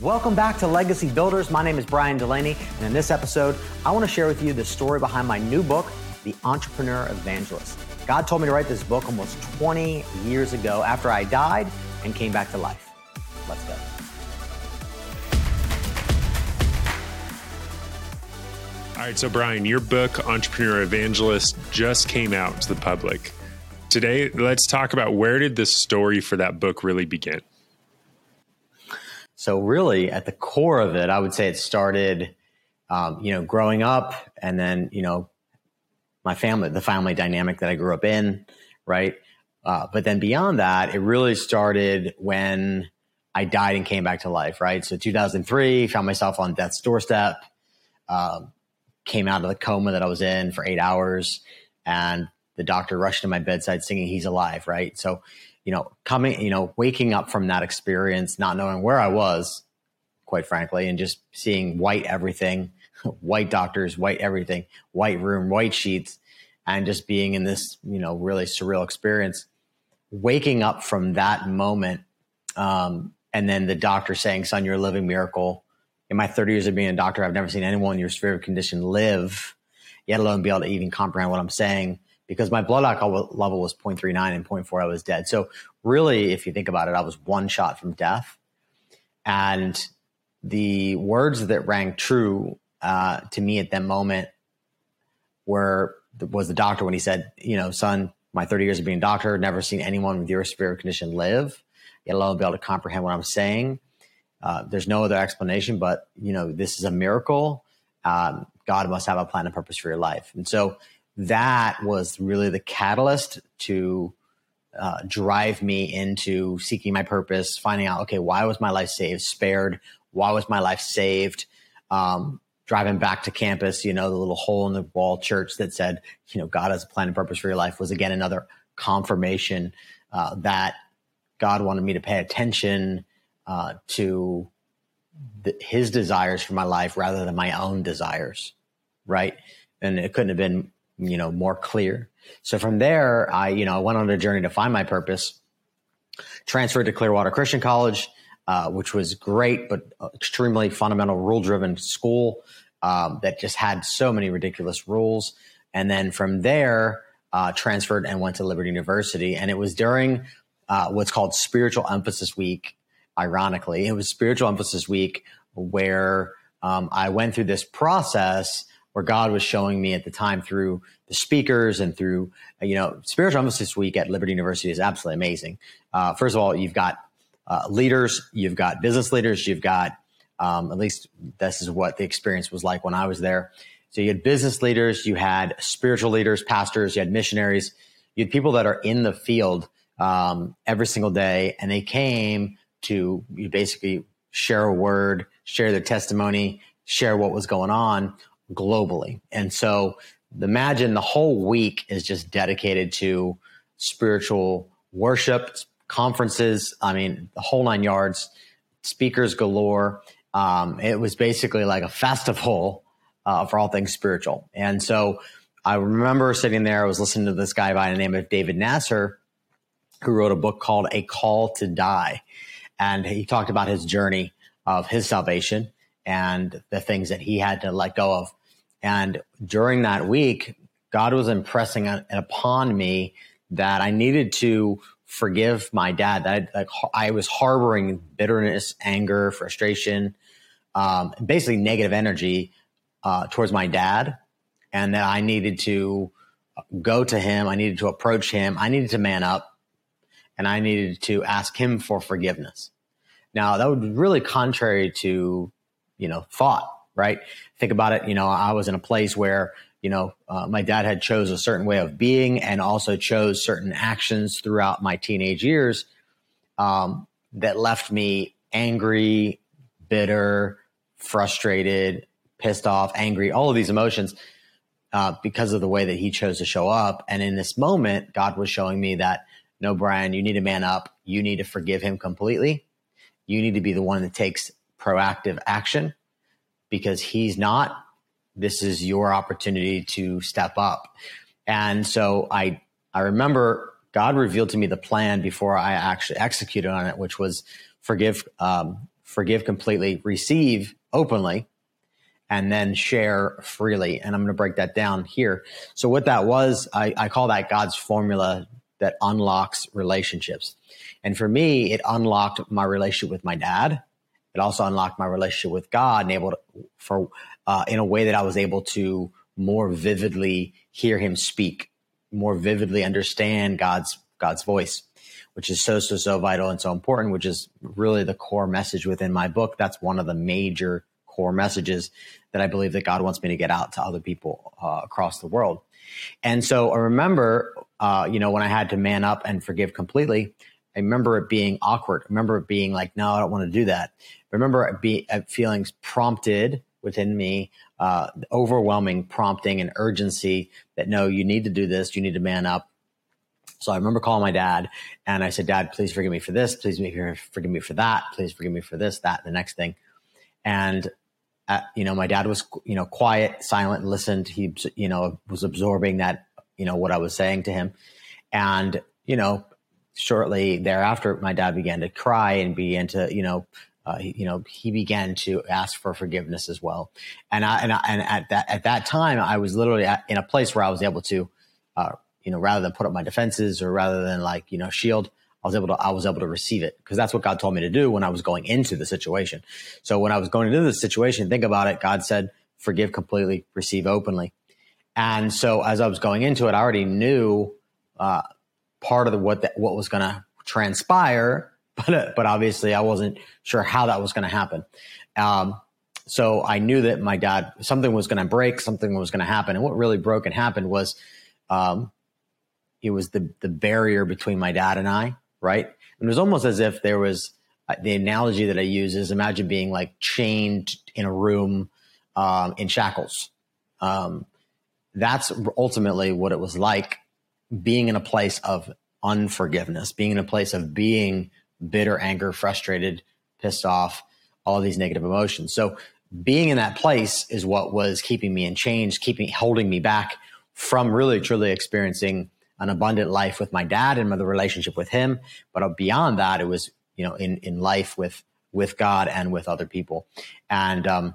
Welcome back to Legacy Builders. My name is Brian Delaney, and in this episode, I want to share with you the story behind my new book, The Entrepreneur Evangelist. God told me to write this book almost 20 years ago after I died and came back to life. Let's go. All right, so Brian, your book, Entrepreneur Evangelist, just came out to the public. Today, let's talk about where did the story for that book really begin? So really, at the core of it, I would say it started, growing up, and then, my family, the family dynamic that I grew up in, right? But then beyond that, it really started when I died and came back to life, right? So 2003, found myself on death's doorstep, came out of the coma that I was in for 8 hours, and the doctor rushed to my bedside singing, "He's alive," right? So, waking up from that experience, not knowing where I was, quite frankly, and just seeing white everything, white doctors, white everything, white room, white sheets, and just being in this, really surreal experience. Waking up from that moment, and then the doctor saying, "Son, you're a living miracle." In my 30 years of being a doctor, I've never seen anyone in your severe condition live, yet alone be able to even comprehend what I'm saying, because my blood alcohol level was 0.39 and 0.4, I was dead. So really, if you think about it, I was one shot from death. And the words that rang true to me at that moment was the doctor when he said, "Son, my 30 years of being a doctor, never seen anyone with your severe condition live, yet alone be able to comprehend what I'm saying. There's no other explanation, but, this is a miracle. God must have a plan and purpose for your life." And so that was really the catalyst to drive me into seeking my purpose, finding out, okay, why was my life spared? Why was my life saved? Driving back to campus, the little hole in the wall church that said, God has a plan and purpose for your life, was again another confirmation that God wanted me to pay attention to his desires for my life rather than my own desires, right? And it couldn't have been more clear. So from there, I went on a journey to find my purpose, transferred to Clearwater Christian College, which was great, but extremely fundamental, rule-driven school that just had so many ridiculous rules. And then from there, transferred and went to Liberty University. And it was during what's called Spiritual Emphasis Week. Ironically, it was Spiritual Emphasis Week where I went through this process where God was showing me at the time through the speakers and through, Spiritual Emphasis Week at Liberty University is absolutely amazing. First of all, you've got leaders, you've got business leaders, you've got, at least this is what the experience was like when I was there. So you had business leaders, you had spiritual leaders, pastors, you had missionaries, you had people that are in the field every single day, and they came to basically share a word, share their testimony, share what was going on globally. And so imagine the whole week is just dedicated to spiritual worship, conferences. I mean, the whole 9 yards, speakers galore. It was basically like a festival for all things spiritual. And so I remember sitting there, I was listening to this guy by the name of David Nasser, who wrote a book called A Call to Die. And he talked about his journey of his salvation and the things that he had to let go of. And during that week, God was impressing upon me that I needed to forgive my dad. That I was harboring bitterness, anger, frustration, basically negative energy towards my dad, and that I needed to go to him. I needed to approach him. I needed to man up, and I needed to ask him for forgiveness. Now, that would be really contrary to, thought, right? Think about it. I was in a place where, my dad had chose a certain way of being and also chose certain actions throughout my teenage years that left me angry, bitter, frustrated, pissed off, angry, all of these emotions because of the way that he chose to show up. And in this moment, God was showing me that, no, Brian, you need to man up. You need to forgive him completely. You need to be the one that takes proactive action because he's not. This is your opportunity to step up. And so I remember God revealed to me the plan before I actually executed on it, which was forgive forgive completely, receive openly, and then share freely. And I'm going to break that down here. So what that was, I call that God's formula that unlocks relationships. And for me, it unlocked my relationship with my dad. It also unlocked my relationship with God, and in a way that I was able to more vividly hear him speak, more vividly understand God's voice, which is so vital and so important, which is really the core message within my book. That's one of the major core messages that I believe that God wants me to get out to other people across the world. And so I remember, when I had to man up and forgive completely, I remember it being awkward. I remember it being like, no, I don't want to do that. I remember feelings prompted within me, overwhelming prompting and urgency that, no, you need to do this. You need to man up. So I remember calling my dad and I said, Dad, please forgive me for this. Please forgive me for that. Please forgive me for this, that, and the next thing. And, my dad was, quiet, silent, listened. He, was absorbing that, what I was saying to him. And, shortly thereafter, my dad began to cry and began to, he began to ask for forgiveness as well. And at that time, I was literally in a place where I was able to, rather than put up my defenses or rather than shield, I was able to receive it, because that's what God told me to do when I was going into the situation. So when I was going into the situation, think about it. God said, forgive completely, receive openly. And so as I was going into it, I already knew, part of what was going to transpire, but obviously I wasn't sure how that was going to happen. So I knew that my dad, something was going to break, something was going to happen. And what really broke and happened was, it was the barrier between my dad and I, right? And it was almost as if there was, the analogy that I use is, imagine being like chained in a room, in shackles. That's ultimately what it was like, being in a place of unforgiveness, being in a place of being bitter, anger, frustrated, pissed off, all of these negative emotions. So being in that place is what was keeping me in chains, holding me back from really, truly experiencing an abundant life with my dad and the relationship with him. But beyond that, it was, in life with God and with other people. And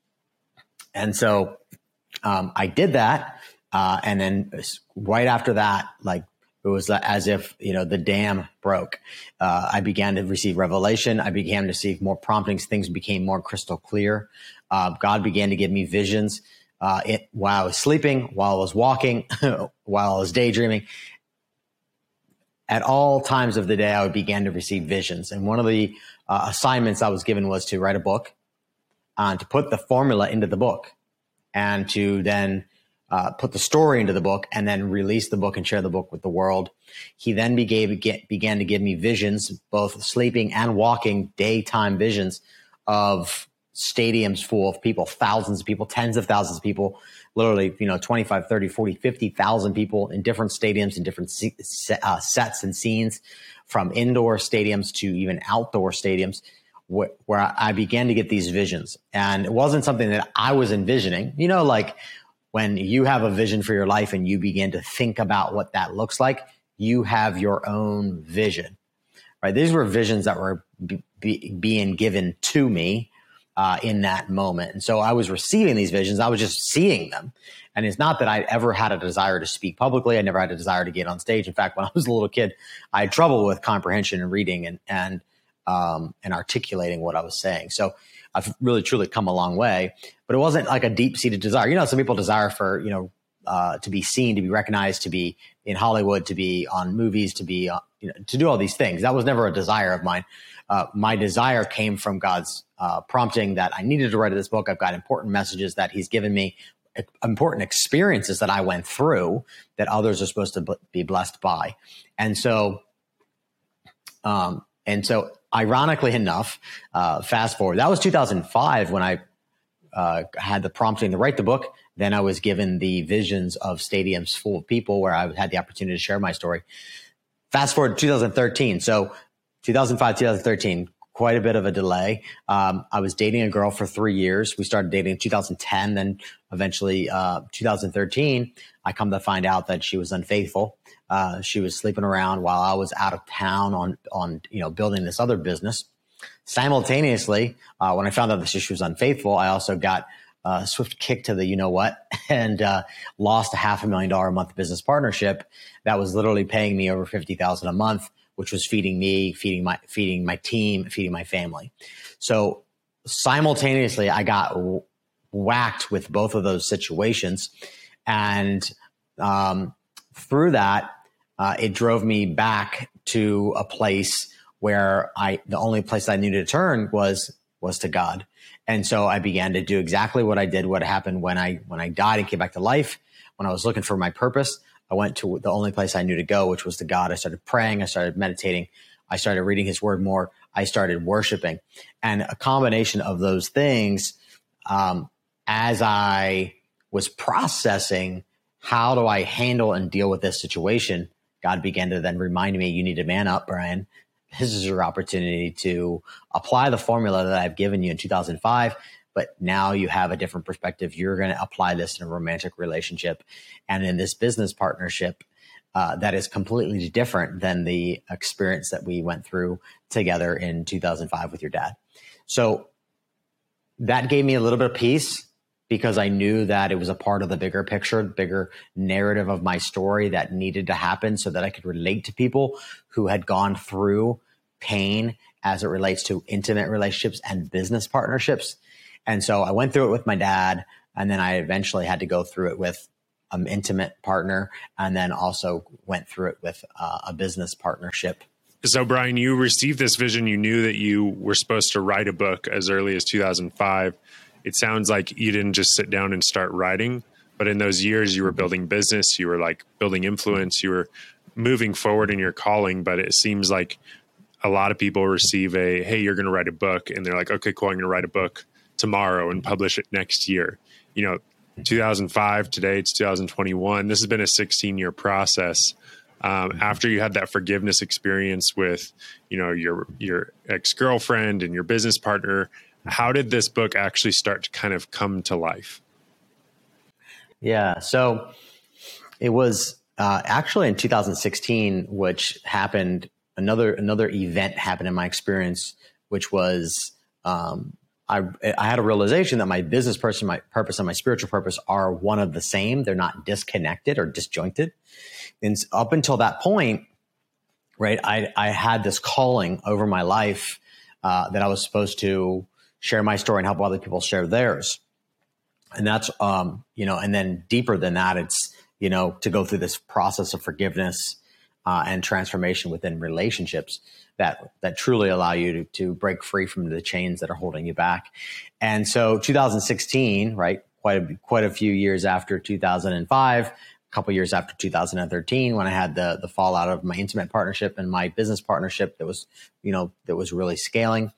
so I did that. And then right after that, it was as if, the dam broke. I began to receive revelation. I began to receive more promptings. Things became more crystal clear. God began to give me visions while I was sleeping, while I was walking, while I was daydreaming. At all times of the day, I began to receive visions. And one of the assignments I was given was to write a book, to put the formula into the book, and to then put the story into the book, and then release the book and share the book with the world. He then began to give me visions, both sleeping and walking, daytime visions of stadiums full of people, thousands of people, tens of thousands of people, literally, 25, 30, 40, 50,000 people in different stadiums, in different sets and scenes, from indoor stadiums to even outdoor stadiums, where I began to get these visions. And it wasn't something that I was envisioning, when you have a vision for your life and you begin to think about what that looks like, you have your own vision, right? These were visions that were being given to me in that moment. And so I was receiving these visions. I was just seeing them. And it's not that I ever had a desire to speak publicly. I never had a desire to get on stage. In fact, when I was a little kid, I had trouble with comprehension and reading and articulating what I was saying. So I've really, truly come a long way, but it wasn't like a deep-seated desire. Some people desire for, to be seen, to be recognized, to be in Hollywood, to be on movies, to be, to do all these things. That was never a desire of mine. My desire came from God's prompting that I needed to write this book. I've got important messages that he's given me, important experiences that I went through that others are supposed to be blessed by. And so ironically enough, fast forward, that was 2005 when I had the prompting to write the book. Then I was given the visions of stadiums full of people where I had the opportunity to share my story. Fast forward to 2013. So 2005, 2013, quite a bit of a delay. I was dating a girl for 3 years. We started dating in 2010. Then eventually 2013, I come to find out that she was unfaithful. She was sleeping around while I was out of town on building this other business. Simultaneously, when I found out that she was unfaithful, I also got a swift kick to the you know what, and lost a $500,000 a month business partnership that was literally paying me over $50,000 a month, which was feeding me, feeding my team, feeding my family. So simultaneously, I got whacked with both of those situations, and through that, it drove me back to a place where the only place I needed to turn was to God. And so I began to do exactly what I did, what happened when I died and came back to life. When I was looking for my purpose, I went to the only place I knew to go, which was to God. I started praying. I started meditating. I started reading his word more. I started worshiping. And a combination of those things, as I was processing, how do I handle and deal with this situation? God began to then remind me, you need to man up, Brian. This is your opportunity to apply the formula that I've given you in 2005, but now you have a different perspective. You're going to apply this in a romantic relationship and in this business partnership that is completely different than the experience that we went through together in 2005 with your dad. So that gave me a little bit of peace, because I knew that it was a part of the bigger picture, the bigger narrative of my story that needed to happen so that I could relate to people who had gone through pain as it relates to intimate relationships and business partnerships. And so I went through it with my dad, and then I eventually had to go through it with an intimate partner, and then also went through it with a business partnership. So, Brian, you received this vision. You knew that you were supposed to write a book as early as 2005. It sounds like you didn't just sit down and start writing, but in those years you were building business, you were like building influence, you were moving forward in your calling. But it seems like a lot of people receive hey, you're going to write a book. And they're like, okay, cool. I'm going to write a book tomorrow and publish it next year. 2005, today it's 2021. This has been a 16-year process. After you had that forgiveness experience with, your ex-girlfriend and your business partner, how did this book actually start to kind of come to life? Yeah. So it was actually in 2016, which happened, another event happened in my experience, which was I had a realization that my business purpose and my spiritual purpose are one of the same. They're not disconnected or disjointed. And up until that point, right, I had this calling over my life that I was supposed to share my story and help other people share theirs. And that's, and then deeper than that, it's, to go through this process of forgiveness and transformation within relationships that truly allow you to break free from the chains that are holding you back. And so 2016, right, quite a few years after 2005, a couple years after 2013, when I had the fallout of my intimate partnership and my business partnership that was really scaling.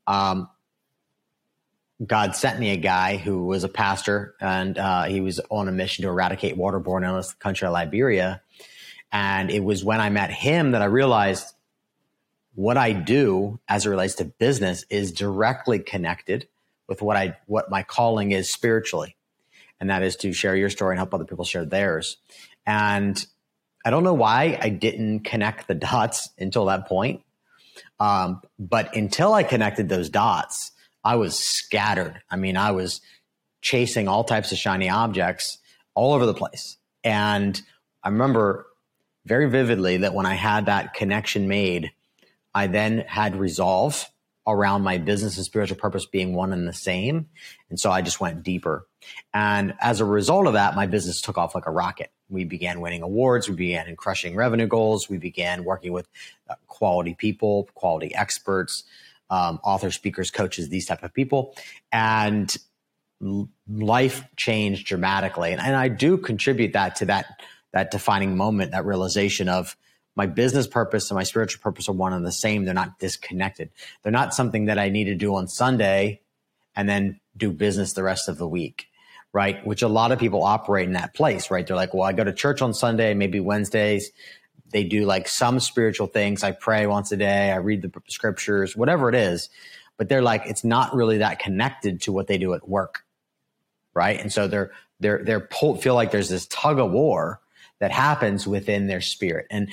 God sent me a guy who was a pastor, and he was on a mission to eradicate waterborne illness in the country of Liberia. And it was when I met him that I realized what I do as it relates to business is directly connected with what my calling is spiritually. And that is to share your story and help other people share theirs. And I don't know why I didn't connect the dots until that point. But until I connected those dots, I was scattered. I mean, I was chasing all types of shiny objects all over the place. And I remember very vividly that when I had that connection made, I then had resolve around my business and spiritual purpose being one and the same. And so I just went deeper. And as a result of that, my business took off like a rocket. We began winning awards. We began crushing revenue goals. We began working with quality people, quality experts, authors, speakers, coaches, these type of people. And life changed dramatically. And I do contribute that to that defining moment, that realization of my business purpose and my spiritual purpose are one and the same. They're not disconnected. They're not something that I need to do on Sunday and then do business the rest of the week, right? Which a lot of people operate in that place, right? They're like, well, I go to church on Sunday, maybe Wednesdays. They do like some spiritual things. I pray once a day. I read the scriptures, whatever it is. But they're like, it's not really that connected to what they do at work, right? And so they're feel like there's this tug of war that happens within their spirit. And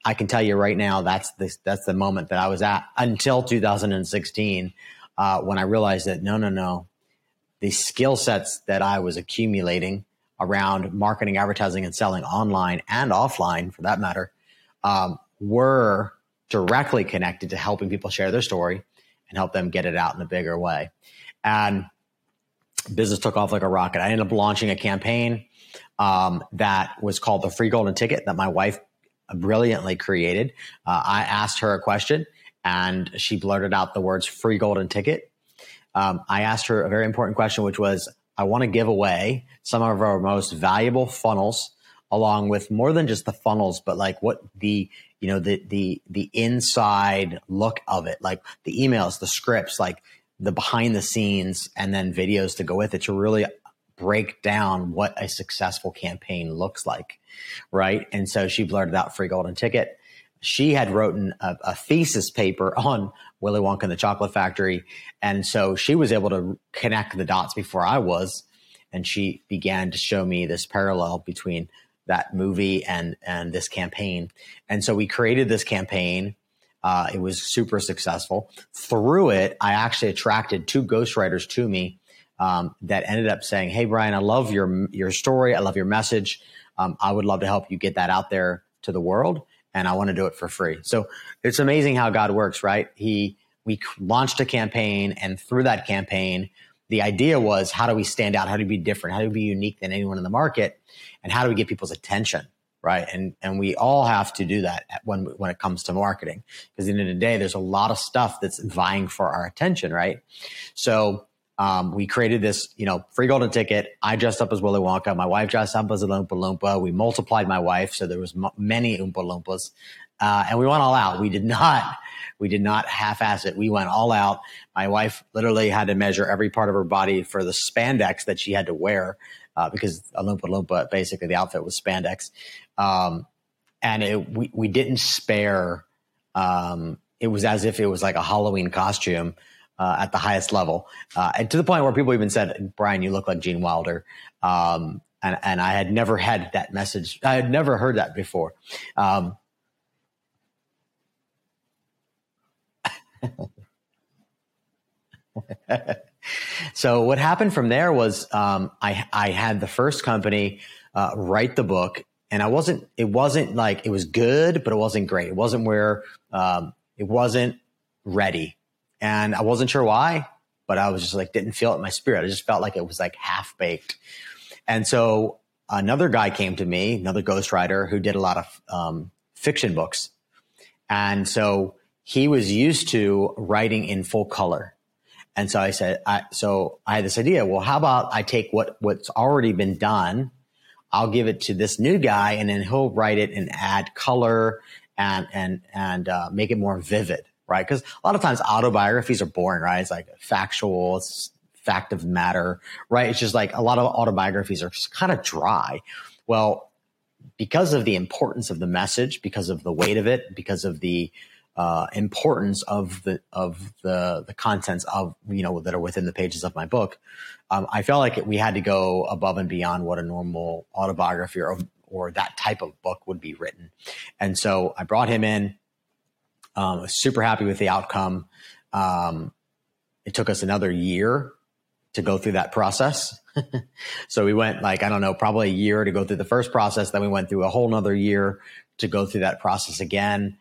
I can tell you right now, that's the moment that I was at until 2016, when I realized that no, the skill sets that I was accumulating around marketing, advertising, and selling online and offline, for that matter, were directly connected to helping people share their story and help them get it out in a bigger way. And business took off like a rocket. I ended up launching a campaign that was called the Free Golden Ticket that my wife brilliantly created. I asked her a question and she blurted out the words free golden ticket. I asked her a very important question, which was, I want to give away some of our most valuable funnels, along with more than just the funnels, but like what the inside look of it, like the emails, the scripts, like the behind the scenes, and then videos to go with it, to really break down what a successful campaign looks like. Right. And so she blurted out free golden ticket. She had written a thesis paper on Willy Wonka and the Chocolate Factory. And so she was able to connect the dots before I was. And she began to show me this parallel between that movie and this campaign. And so we created this campaign. It was super successful. Through it, I actually attracted 2 ghostwriters to me that ended up saying, hey, Brian, I love your story. I love your message. I would love to help you get that out there to the world. And I want to do it for free. So it's amazing how God works, right? We launched a campaign, and through that campaign, the idea was, how do we stand out? How do we be different? How do we be unique than anyone in the market? And how do we get people's attention, right? And we all have to do that when it comes to marketing, because at the end of the day, there's a lot of stuff that's vying for our attention, right? So we created this, free golden ticket. I dressed up as Willy Wonka. My wife dressed up as a Oompa Loompa. We multiplied my wife, so there was many Oompa Loompas, and we went all out. We did not half-ass it. We went all out. My wife literally had to measure every part of her body for the spandex that she had to wear, because a Oompa Loompa, basically the outfit was spandex, and we didn't spare. It was as if it was like a Halloween costume. At the highest level, and to the point where people even said, Brian, you look like Gene Wilder. And I had never had that message. I had never heard that before. So what happened from there was, I had the first company, write the book, and it wasn't like, it was good, but it wasn't great. It wasn't it wasn't ready. And I wasn't sure why, but I was just like, didn't feel it in my spirit. I just felt like it was like half baked. And so another guy came to me, another ghostwriter who did a lot of fiction books. And so he was used to writing in full color. And so I said, I had this idea. Well, how about I take what's already been done, I'll give it to this new guy, and then he'll write it and add color and make it more vivid. Right. Because a lot of times autobiographies are boring, right? It's like factual, it's fact of matter, right? It's just like a lot of autobiographies are just kind of dry. Well, because of the importance of the message, because of the weight of it, because of the importance of the contents of, that are within the pages of my book, I felt like we had to go above and beyond what a normal autobiography or that type of book would be written. And so I brought him in. I was super happy with the outcome. It took us another year to go through that process. So we went probably a year to go through the first process. Then we went through a whole nother year to go through that process again.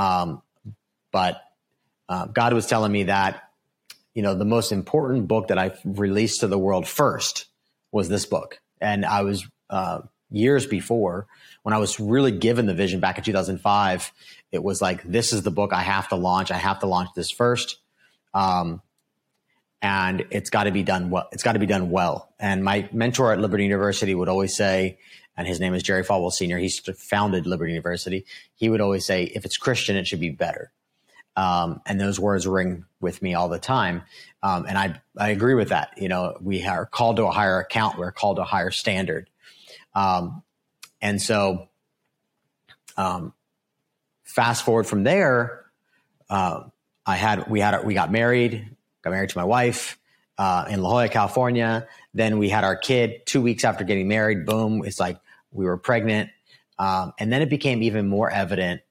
But God was telling me that, the most important book that I released to the world first was this book. And I was, years before, when I was really given the vision back in 2005, it was like, this is the book I have to launch. I have to launch this first. And it's got to be done well. It's got to be done well. And my mentor at Liberty University would always say, and his name is Jerry Falwell Sr. He founded Liberty University. He would always say, if it's Christian, it should be better. And those words ring with me all the time. And I agree with that. We are called to a higher account. We're called to a higher standard. And so, fast forward from there, we got married to my wife, in La Jolla, California. Then we had our kid 2 weeks after getting married. Boom. It's like we were pregnant. And then it became even more evident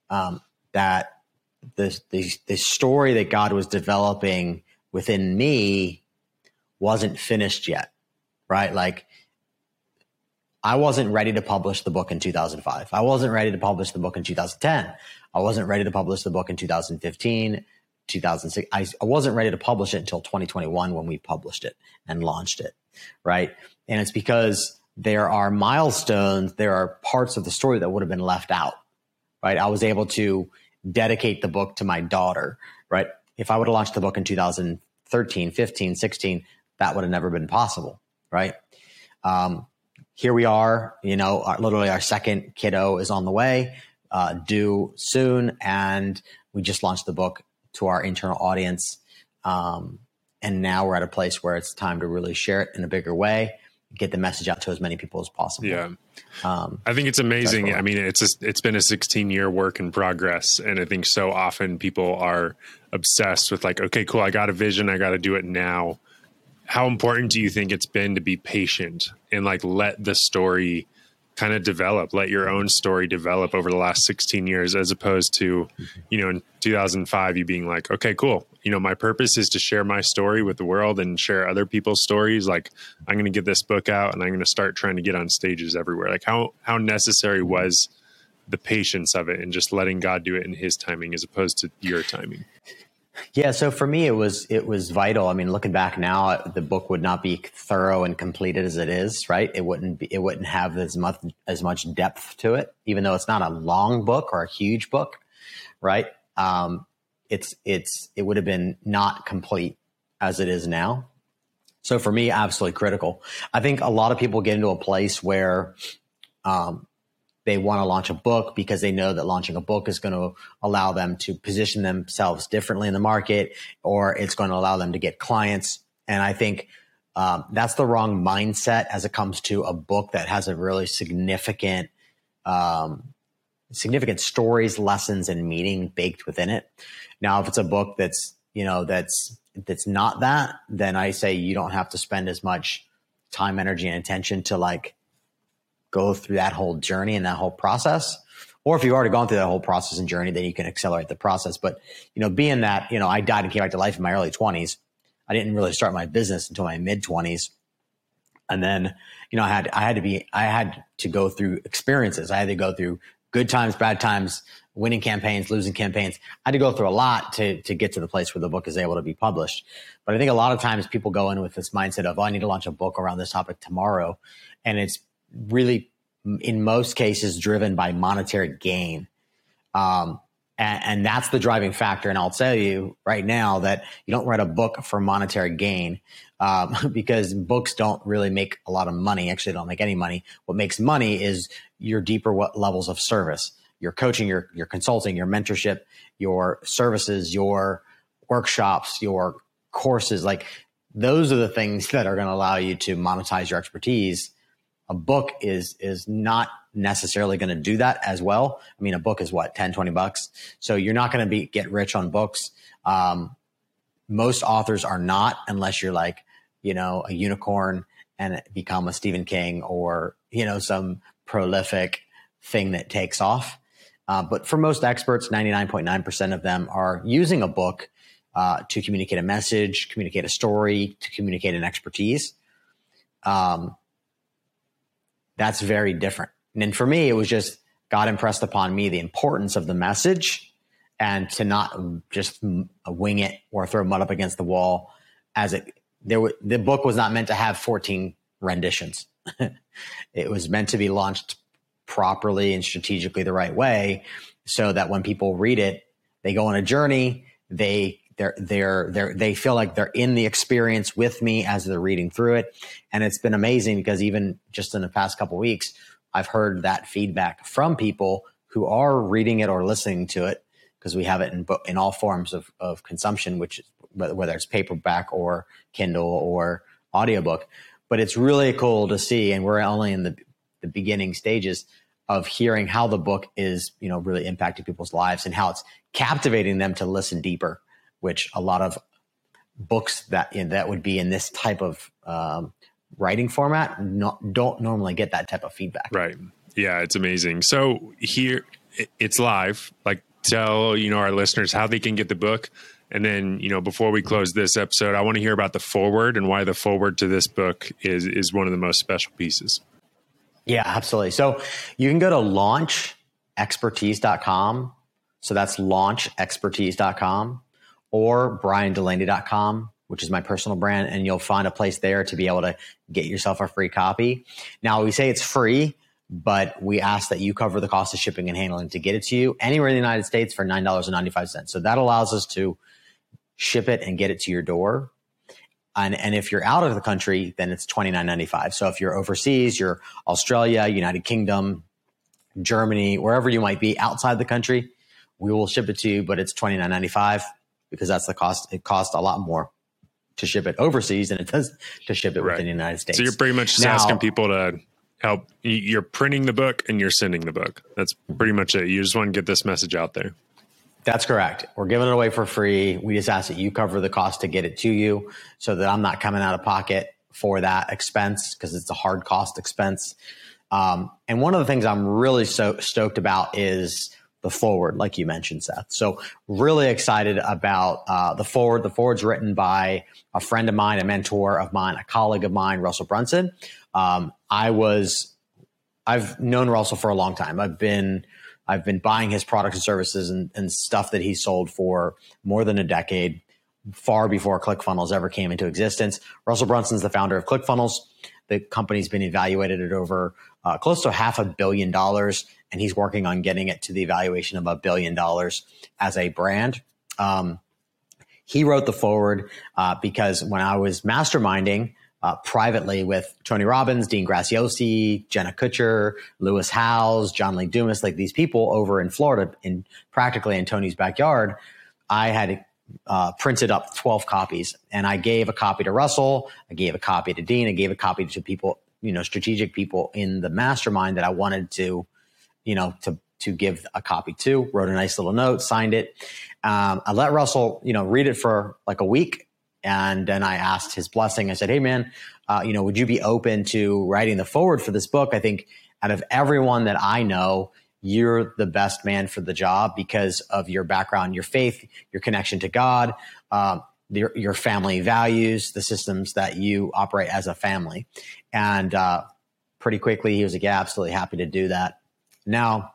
that the story that God was developing within me wasn't finished yet, right? Like, I wasn't ready to publish the book in 2005. I wasn't ready to publish the book in 2010. I wasn't ready to publish the book in 2015, 2006. I wasn't ready to publish it until 2021 when we published it and launched it, right? And it's because there are milestones, there are parts of the story that would have been left out, right? I was able to dedicate the book to my daughter, right? If I would have launched the book in 2013, 15, 16, that would have never been possible, right? Here we are, literally our second kiddo is on the way, due soon. And we just launched the book to our internal audience. And now we're at a place where it's time to really share it in a bigger way, get the message out to as many people as possible. Yeah. I think it's amazing. I mean, it's been a 16-year work in progress. And I think so often people are obsessed with like, okay, cool, I got a vision, I got to do it now. How important do you think it's been to be patient and like let the story kind of develop, let your own story develop over the last 16 years, as opposed to, in 2005, you being like, okay, cool. My purpose is to share my story with the world and share other people's stories. Like, I'm going to get this book out and I'm going to start trying to get on stages everywhere. Like how necessary was the patience of it and just letting God do it in his timing as opposed to your timing? Yeah. So for me, it was vital. I mean, looking back now, the book would not be thorough and completed as it is, right? It wouldn't have as much depth to it, even though it's not a long book or a huge book, right? It would have been not complete as it is now. So for me, absolutely critical. I think a lot of people get into a place where, they want to launch a book because they know that launching a book is going to allow them to position themselves differently in the market, or it's going to allow them to get clients. And I think that's the wrong mindset as it comes to a book that has a really significant stories, lessons, and meaning baked within it. Now, if it's a book that's not that, then I say you don't have to spend as much time, energy, and attention to like go through that whole journey and that whole process. Or if you've already gone through that whole process and journey, then you can accelerate the process. But, being that, I died and came back to life in my early 20s, I didn't really start my business until my mid 20s. And then, I had to go through experiences. I had to go through good times, bad times, winning campaigns, losing campaigns. I had to go through a lot to get to the place where the book is able to be published. But I think a lot of times people go in with this mindset of, I need to launch a book around this topic tomorrow. And it's really, in most cases, driven by monetary gain. And that's the driving factor. And I'll tell you right now that you don't write a book for monetary gain, because books don't really make a lot of money. Actually, they don't make any money. What makes money is your deeper levels of service, your coaching, your consulting, your mentorship, your services, your workshops, your courses. Like, those are the things that are going to allow you to monetize your expertise. A book is not necessarily going to do that as well. I mean, a book is what, $10-20? So you're not going to get rich on books. Most authors are not, unless you're like, a unicorn and become a Stephen King or, some prolific thing that takes off. But for most experts, 99.9% of them are using a book to communicate a message, communicate a story, to communicate an expertise. That's very different. And then for me, it was just God impressed upon me the importance of the message and to not just wing it or throw mud up against the wall. The book was not meant to have 14 renditions. It was meant to be launched properly and strategically the right way, so that when people read it, they go on a journey. They feel like they're in the experience with me as they're reading through it. And it's been amazing because even just in the past couple of weeks, I've heard that feedback from people who are reading it or listening to it, because we have it in all forms of consumption, which whether it's paperback or Kindle or audiobook. But it's really cool to see. And we're only in the beginning stages of hearing how the book is, really impacting people's lives and how it's captivating them to listen deeper, which a lot of books that would be in this type of writing format don't normally get that type of feedback. Right. Yeah, it's amazing. So here it's live. Like, tell, our listeners how they can get the book. And then, before we close this episode, I want to hear about the foreword and why the foreword to this book is one of the most special pieces. Yeah, absolutely. So you can go to launchexpertise.com. So that's launchexpertise.com or briandelaney.com, which is my personal brand. And you'll find a place there to be able to get yourself a free copy. Now, we say it's free, but we ask that you cover the cost of shipping and handling to get it to you anywhere in the United States for $9.95. So that allows us to ship it and get it to your door. And if you're out of the country, then it's $29.95. So if you're overseas, you're Australia, United Kingdom, Germany, wherever you might be outside the country, we will ship it to you, but it's $29.95 because that's the cost. It costs a lot more to ship it overseas than it does to ship it within the United States. So you're pretty much just asking people to help. You're printing the book and you're sending the book. That's pretty much it. You just want to get this message out there. That's correct. We're giving it away for free. We just ask that you cover the cost to get it to you so that I'm not coming out of pocket for that expense because it's a hard cost expense. And one of the things I'm really so stoked about is the foreword, like you mentioned, Seth. So really excited about the foreword. The foreword's written by a friend of mine, a mentor of mine, a colleague of mine, Russell Brunson. I've known Russell for a long time. I've been buying his products and services and stuff that he sold for more than a decade, far before ClickFunnels ever came into existence. Russell Brunson's the founder of ClickFunnels. The company's been evaluated at over close to $500 million, and he's working on getting it to the evaluation of $1 billion as a brand. He wrote the foreword because when I was masterminding privately with Tony Robbins, Dean Graziosi, Jenna Kutcher, Lewis Howes, John Lee Dumas, like these people over in Florida, practically in Tony's backyard, I had printed up 12 copies, and I gave a copy to Russell. I gave a copy to Dean. I gave a copy to people, strategic people in the mastermind that I wanted to give a copy to. Wrote a nice little note, signed it. I let Russell, read it for like a week. And then I asked his blessing. I said, hey, man, would you be open to writing the foreword for this book? I think out of everyone that I know, you're the best man for the job because of your background, your faith, your connection to God, your family values, the systems that you operate as a family. And pretty quickly, he was like, yeah, absolutely happy to do that. Now,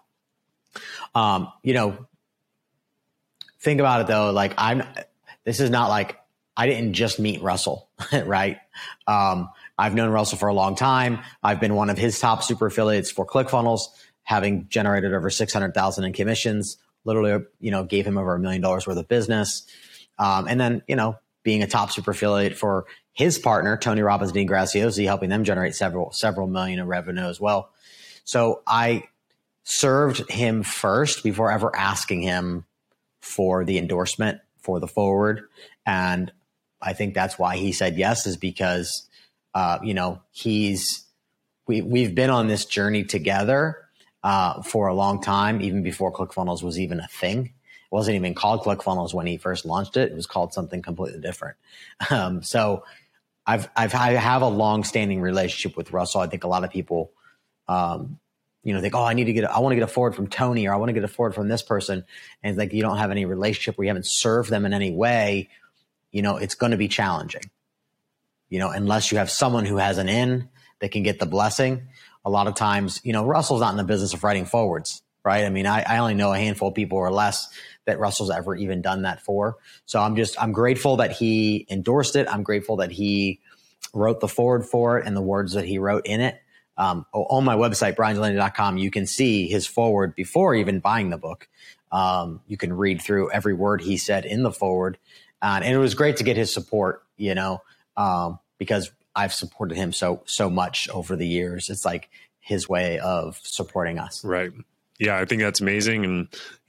think about it, though. Like, this is not like I didn't just meet Russell, right? I've known Russell for a long time. I've been one of his top super affiliates for ClickFunnels, having generated over 600,000 in commissions, literally, gave him over $1 million worth of business. And then, being a top super affiliate for his partner, Tony Robbins, Dean Graziosi, helping them generate several million in revenue as well. So I served him first before ever asking him for the endorsement for the foreword. And I think that's why he said yes, is because, we've been on this journey together for a long time, even before ClickFunnels was even a thing. It wasn't even called ClickFunnels when he first launched it. It was called something completely different. So I have a long-standing relationship with Russell. I think a lot of people, think, oh, I want to get a forward from Tony, or I want to get a forward from this person. And it's like, you don't have any relationship where you haven't served them in any way. It's going to be challenging, unless you have someone who has an in that can get the blessing. A lot of times, Russell's not in the business of writing forwards, right? I mean, I only know a handful of people or less that Russell's ever even done that for. So I'm grateful that he endorsed it. I'm grateful that he wrote the forward for it and the words that he wrote in it. On my website, briandelaney.com, you can see his forward before even buying the book. You can read through every word he said in the forward. And it was great to get his support, because I've supported him so much over the years. It's like his way of supporting us. Right. Yeah, I think that's amazing. And,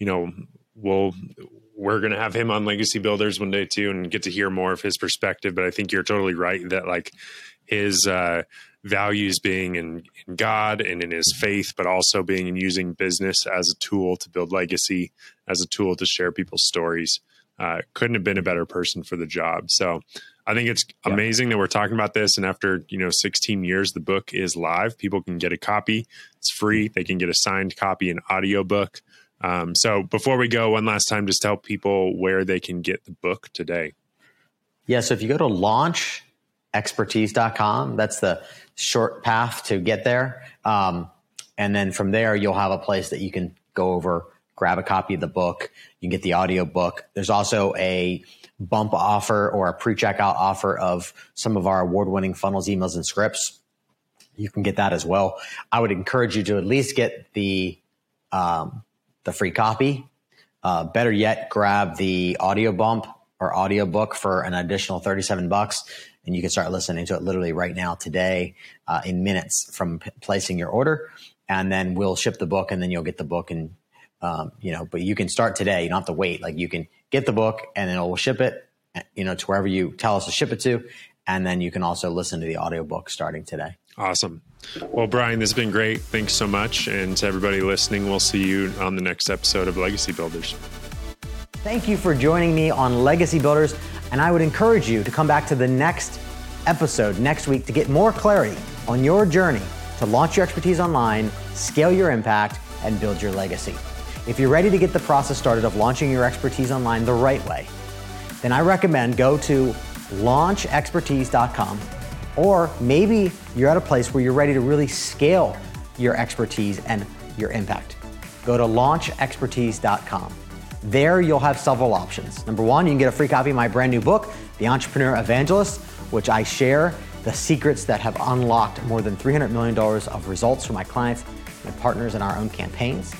we're going to have him on Legacy Builders one day too, and get to hear more of his perspective. But I think you're totally right that like his values being in God and in his faith, but also being in using business as a tool to build legacy, as a tool to share people's stories. Couldn't have been a better person for the job. So I think it's amazing that we're talking about this. And after, 16 years, the book is live. People can get a copy. It's free. They can get a signed copy, an audiobook. So before we go, one last time, just tell people where they can get the book today. Yeah. So if you go to launchexpertise.com, that's the short path to get there. And then from there, you'll have a place that you can go over, grab a copy of the book. You can get the audio book. There's also a bump offer or a pre-checkout offer of some of our award-winning funnels, emails, and scripts. You can get that as well. I would encourage you to at least get the free copy. Better yet, grab the audio bump or audio book for an additional $37, and you can start listening to it literally right now today in minutes from placing your order. And then we'll ship the book, and then you'll get the book. And but you can start today. You don't have to wait. Like, you can get the book, and then we'll ship it, to wherever you tell us to ship it to. And then you can also listen to the audiobook starting today. Awesome. Well, Brian, this has been great. Thanks so much. And to everybody listening, we'll see you on the next episode of Legacy Builders. Thank you for joining me on Legacy Builders. And I would encourage you to come back to the next episode next week to get more clarity on your journey to launch your expertise online, scale your impact, and build your legacy. If you're ready to get the process started of launching your expertise online the right way, then I recommend go to launchexpertise.com, or maybe you're at a place where you're ready to really scale your expertise and your impact. Go to launchexpertise.com. There you'll have several options. Number one, you can get a free copy of my brand new book, The Entrepreneur Evangelist, which I share the secrets that have unlocked more than $300 million of results for my clients and partners in our own campaigns.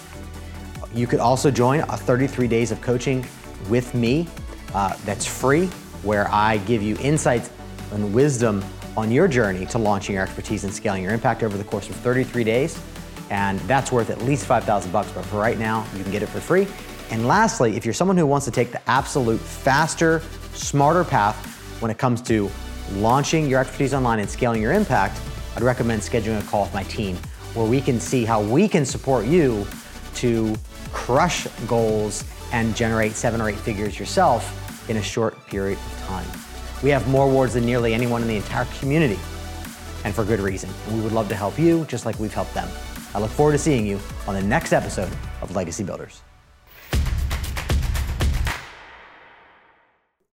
You could also join a 33 days of coaching with me that's free, where I give you insights and wisdom on your journey to launching your expertise and scaling your impact over the course of 33 days. And that's worth at least $5,000, but for right now, you can get it for free. And lastly, if you're someone who wants to take the absolute faster, smarter path when it comes to launching your expertise online and scaling your impact, I'd recommend scheduling a call with my team where we can see how we can support you to crush goals and generate 7 or 8 figures yourself in a short period of time. We have more awards than nearly anyone in the entire community, and for good reason. And we would love to help you just like we've helped them. I look forward to seeing you on the next episode of Legacy Builders.